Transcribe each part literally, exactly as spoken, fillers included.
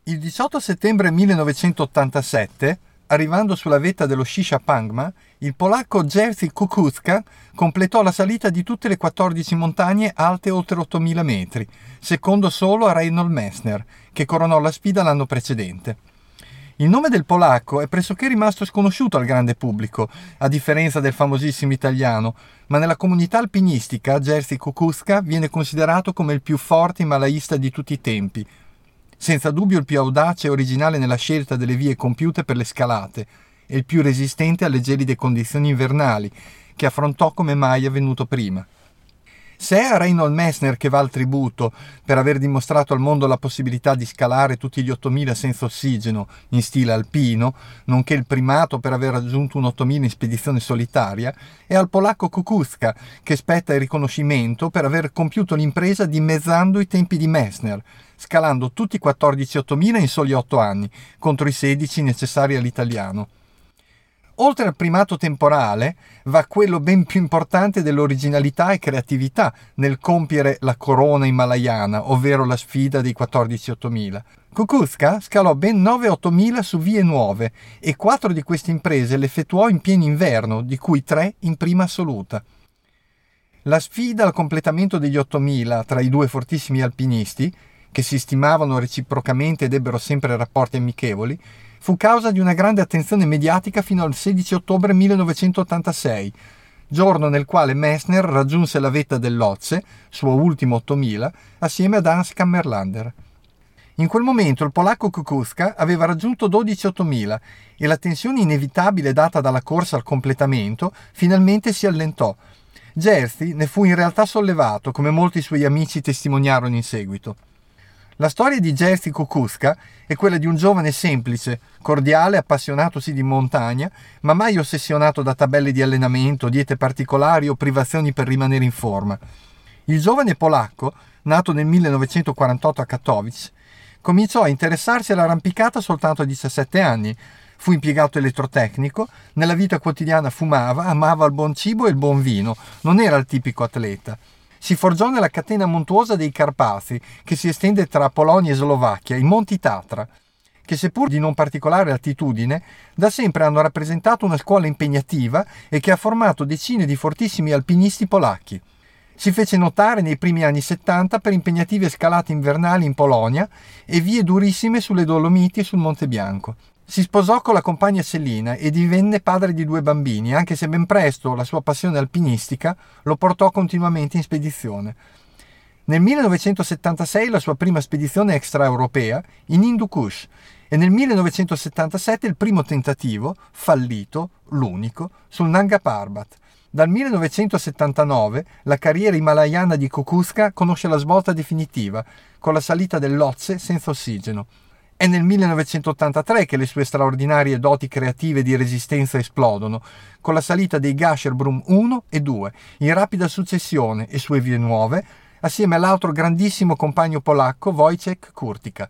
Il diciotto settembre millenovecentottantasette, arrivando sulla vetta dello Shisha Pangma, il polacco Jerzy Kukuczka completò la salita di tutte le quattordici montagne alte oltre ottomila metri, secondo solo a Reinhold Messner, che coronò la sfida l'anno precedente. Il nome del polacco è pressoché rimasto sconosciuto al grande pubblico, a differenza del famosissimo italiano, ma nella comunità alpinistica Jerzy Kukuczka viene considerato come il più forte himalaista di tutti i tempi, senza dubbio il più audace e originale nella scelta delle vie compiute per le scalate e il più resistente alle gelide condizioni invernali, che affrontò come mai avvenuto prima. Se è a Reinhold Messner che va il tributo per aver dimostrato al mondo la possibilità di scalare tutti gli ottomila senza ossigeno in stile alpino, nonché il primato per aver raggiunto un ottomila in spedizione solitaria, è al polacco Kukuczka che spetta il riconoscimento per aver compiuto l'impresa dimezzando i tempi di Messner, scalando tutti i quattordici ottomila in soli otto anni, contro i sedici necessari all'italiano. Oltre al primato temporale, va quello ben più importante dell'originalità e creatività nel compiere la corona himalayana, ovvero la sfida dei quattordici ottomila. Kukuczka scalò ben nove ottomila su vie nuove e quattro di queste imprese le effettuò in pieno inverno, di cui tre in prima assoluta. La sfida al completamento degli ottomila tra i due fortissimi alpinisti, che si stimavano reciprocamente ed ebbero sempre rapporti amichevoli, fu causa di una grande attenzione mediatica fino al sedici ottobre millenovecentottantasei, giorno nel quale Messner raggiunse la vetta del Lhotse, suo ultimo ottomila, assieme ad Hans Kammerlander. In quel momento il polacco Kukuczka aveva raggiunto dodici ottomila e la tensione inevitabile data dalla corsa al completamento finalmente si allentò. Jerzy ne fu in realtà sollevato, come molti suoi amici testimoniarono in seguito. La storia di Jerzy Kukuczka è quella di un giovane semplice, cordiale, appassionatosi di montagna, ma mai ossessionato da tabelle di allenamento, diete particolari o privazioni per rimanere in forma. Il giovane polacco, nato nel millenovecentoquarantotto a Katowice, cominciò a interessarsi all'arrampicata soltanto a diciassette anni. Fu impiegato elettrotecnico, nella vita quotidiana fumava, amava il buon cibo e il buon vino, non era il tipico atleta. Si forgiò nella catena montuosa dei Carpazi, che si estende tra Polonia e Slovacchia, i Monti Tatra, che seppur di non particolare altitudine, da sempre hanno rappresentato una scuola impegnativa e che ha formato decine di fortissimi alpinisti polacchi. Si fece notare nei primi anni settanta per impegnative scalate invernali in Polonia e vie durissime sulle Dolomiti e sul Monte Bianco. Si sposò con la compagna Selina e divenne padre di due bambini, anche se ben presto la sua passione alpinistica lo portò continuamente in spedizione. Nel millenovecentosettantasei la sua prima spedizione extraeuropea in Hindu Kush e nel millenovecentosettantasette il primo tentativo, fallito, l'unico, sul Nanga Parbat. Dal millenovecentosettantanove la carriera himalayana di Kukuczka conosce la svolta definitiva, con la salita del Lhotse senza ossigeno. È nel millenovecentottantatré che le sue straordinarie doti creative di resistenza esplodono, con la salita dei Gasherbrum uno e due, in rapida successione e sue vie nuove, assieme all'altro grandissimo compagno polacco Wojciech Kurtyka.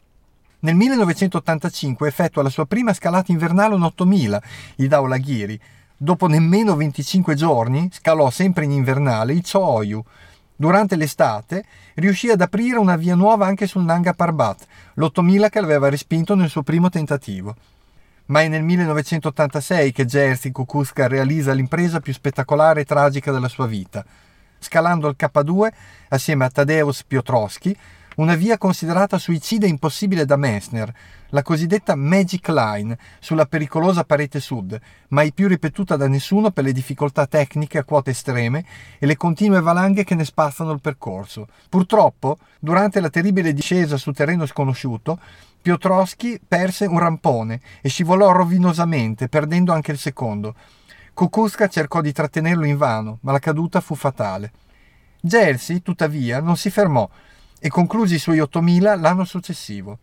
Nel millenovecentottantacinque effettua la sua prima scalata invernale un ottomila, il Dhaulagiri. Dopo nemmeno venticinque giorni scalò sempre in invernale il Cho-Oyu. Durante l'estate riuscì ad aprire una via nuova anche sul Nanga Parbat, l'ottomila che aveva respinto nel suo primo tentativo. Ma è nel millenovecentottantasei che Jerzy Kukuczka realizza l'impresa più spettacolare e tragica della sua vita, scalando il K due assieme a Tadeusz Piotrowski, una via considerata suicida e impossibile da Messner, la cosiddetta Magic Line, sulla pericolosa parete sud, mai più ripetuta da nessuno per le difficoltà tecniche a quote estreme e le continue valanghe che ne spazzano il percorso. Purtroppo, durante la terribile discesa su terreno sconosciuto, Piotrowski perse un rampone e scivolò rovinosamente, perdendo anche il secondo. Kukuczka cercò di trattenerlo invano, ma la caduta fu fatale. Jerzy, tuttavia, non si fermò e concluse i suoi ottomila l'anno successivo.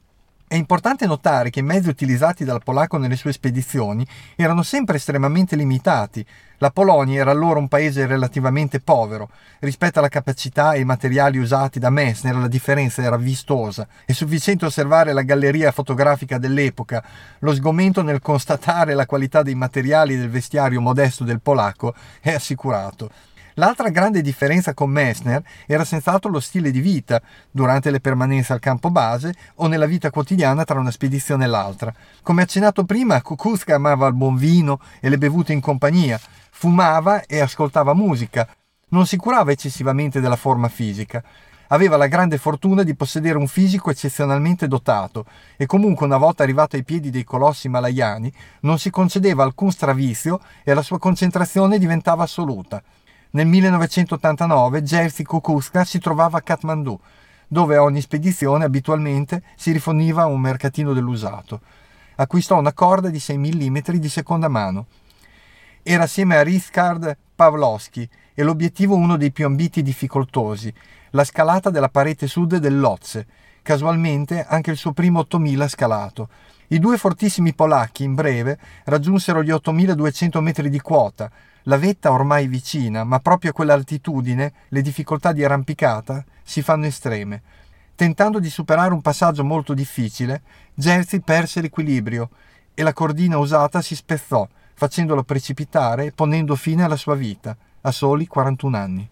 È importante notare che i mezzi utilizzati dal polacco nelle sue spedizioni erano sempre estremamente limitati. La Polonia era allora un paese relativamente povero. Rispetto alla capacità e ai materiali usati da Messner la differenza era vistosa. È sufficiente osservare la galleria fotografica dell'epoca. Lo sgomento nel constatare la qualità dei materiali e del vestiario modesto del polacco è assicurato. L'altra grande differenza con Messner era senz'altro lo stile di vita durante le permanenze al campo base o nella vita quotidiana tra una spedizione e l'altra. Come accennato prima, Kukuczka amava il buon vino e le bevute in compagnia, fumava e ascoltava musica, non si curava eccessivamente della forma fisica. Aveva la grande fortuna di possedere un fisico eccezionalmente dotato e comunque una volta arrivato ai piedi dei colossi himalayani non si concedeva alcun stravizio e la sua concentrazione diventava assoluta. Nel millenovecentottantanove Jerzy Kukuczka si trovava a Kathmandu, dove a ogni spedizione abitualmente si riforniva un mercatino dell'usato. Acquistò una corda di sei millimetri di seconda mano. Era assieme a Richard Pawlowski e l'obiettivo uno dei più ambiti e difficoltosi, la scalata della parete sud del Lhotse, casualmente anche il suo primo ottomila scalato. I due fortissimi polacchi, in breve, raggiunsero gli ottomiladuecento metri di quota, la vetta ormai vicina, ma proprio a quell'altitudine le difficoltà di arrampicata si fanno estreme. Tentando di superare un passaggio molto difficile, Jerzy perse l'equilibrio e la cordina usata si spezzò, facendolo precipitare e ponendo fine alla sua vita, a soli quarantuno anni.